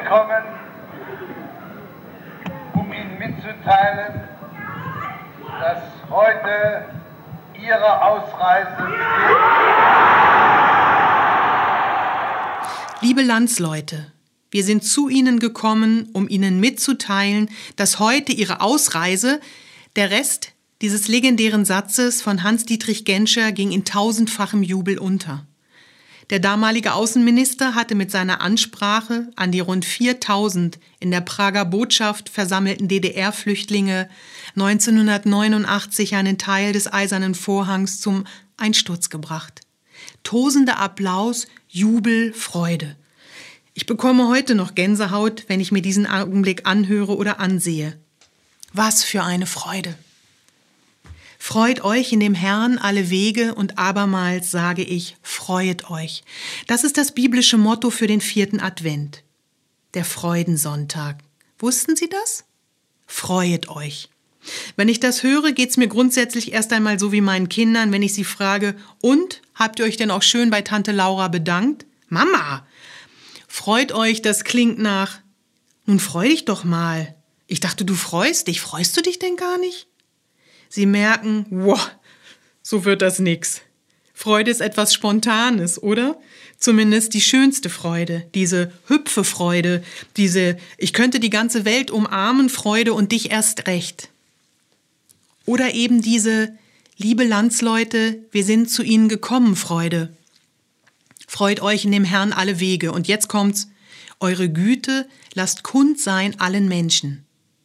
gekommen, um Ihnen mitzuteilen, dass heute Ihre Ausreise beginnt. Liebe Landsleute, wir sind zu Ihnen gekommen, um Ihnen mitzuteilen, dass heute Ihre Ausreise, der Rest dieses legendären Satzes von Hans-Dietrich Genscher ging in tausendfachem Jubel unter. Der damalige Außenminister hatte mit seiner Ansprache an die rund 4000 in der Prager Botschaft versammelten DDR-Flüchtlinge 1989 einen Teil des Eisernen Vorhangs zum Einsturz gebracht. Tosender Applaus, Jubel, Freude. Ich bekomme heute noch Gänsehaut, wenn ich mir diesen Augenblick anhöre oder ansehe. Was für eine Freude! Freut euch in dem Herrn alle Wege und abermals sage ich, freuet euch. Das ist das biblische Motto für den 4. Advent. Der Freudensonntag. Wussten Sie das? Freuet euch. Wenn ich das höre, geht's mir grundsätzlich erst einmal so wie meinen Kindern, wenn ich sie frage, und, habt ihr euch denn auch schön bei Tante Laura bedankt? Mama! Freut euch, das klingt nach, nun freu dich doch mal. Ich dachte, du freust dich. Freust du dich denn gar nicht? Sie merken, wow, so wird das nix. Freude ist etwas Spontanes, oder? Zumindest die schönste Freude, diese Hüpfefreude, diese ich könnte die ganze Welt umarmen Freude und dich erst recht. Oder eben diese, liebe Landsleute, wir sind zu Ihnen gekommen, Freude. Freut euch in dem Herrn alle Wege. Und jetzt kommt's, eure Güte lasst kund sein allen Menschen.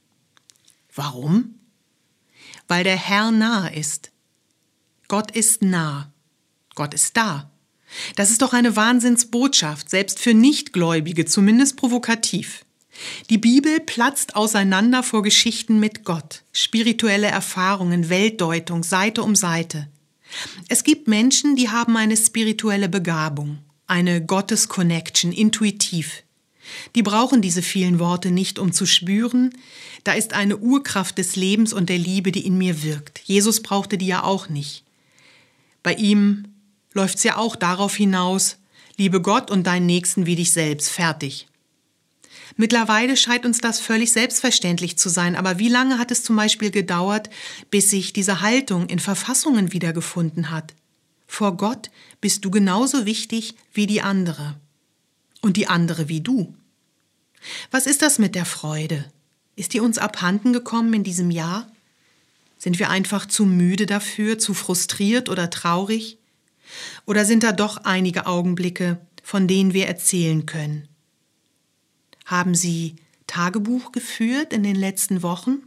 Warum? Weil der Herr nahe ist. Gott ist nah. Gott ist da. Das ist doch eine Wahnsinnsbotschaft, selbst für Nichtgläubige, zumindest provokativ. Die Bibel platzt auseinander vor Geschichten mit Gott, spirituelle Erfahrungen, Weltdeutung, Seite um Seite. Es gibt Menschen, die haben eine spirituelle Begabung, eine Gottes-Connection, intuitiv. Die brauchen diese vielen Worte nicht, um zu spüren, da ist eine Urkraft des Lebens und der Liebe, die in mir wirkt. Jesus brauchte die ja auch nicht. Bei ihm läuft's ja auch darauf hinaus, liebe Gott und deinen Nächsten wie dich selbst, fertig. Mittlerweile scheint uns das völlig selbstverständlich zu sein, aber wie lange hat es zum Beispiel gedauert, bis sich diese Haltung in Verfassungen wiedergefunden hat? Vor Gott bist du genauso wichtig wie die andere. Und die andere wie du. Was ist das mit der Freude? Ist die uns abhanden gekommen in diesem Jahr? Sind wir einfach zu müde dafür, zu frustriert oder traurig? Oder sind da doch einige Augenblicke, von denen wir erzählen können? Haben Sie Tagebuch geführt in den letzten Wochen?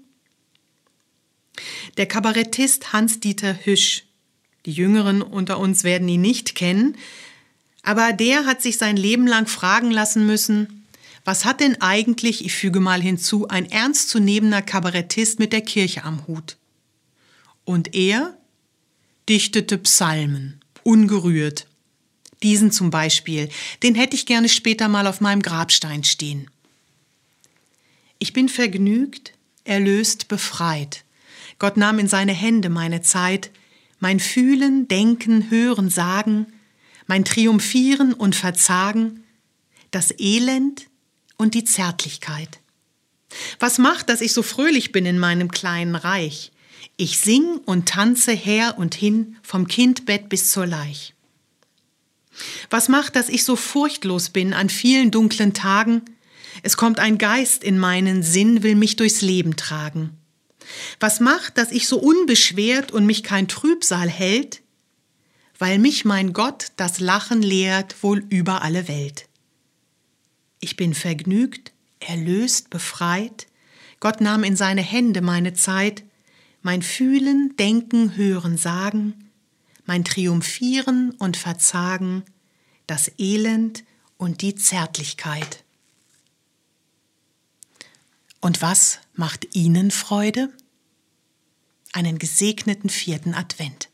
Der Kabarettist Hans-Dieter Hüsch, die Jüngeren unter uns werden ihn nicht kennen, aber der hat sich sein Leben lang fragen lassen müssen, was hat denn eigentlich, ich füge mal hinzu, ein ernstzunehmender Kabarettist mit der Kirche am Hut? Und er dichtete Psalmen, ungerührt. Diesen zum Beispiel, den hätte ich gerne später mal auf meinem Grabstein stehen. Ich bin vergnügt, erlöst, befreit. Gott nahm in seine Hände meine Zeit, mein Fühlen, Denken, Hören, Sagen, mein Triumphieren und Verzagen, das Elend und die Zärtlichkeit. Was macht, dass ich so fröhlich bin in meinem kleinen Reich? Ich sing und tanze her und hin, vom Kindbett bis zur Leich. Was macht, dass ich so furchtlos bin an vielen dunklen Tagen? Es kommt ein Geist in meinen Sinn, will mich durchs Leben tragen. Was macht, dass ich so unbeschwert und mich kein Trübsal hält? Weil mich mein Gott das Lachen lehrt wohl über alle Welt. Ich bin vergnügt, erlöst, befreit. Gott nahm in seine Hände meine Zeit, mein Fühlen, Denken, Hören, Sagen, mein Triumphieren und Verzagen, das Elend und die Zärtlichkeit. Und was macht Ihnen Freude? Einen gesegneten 4. Advent.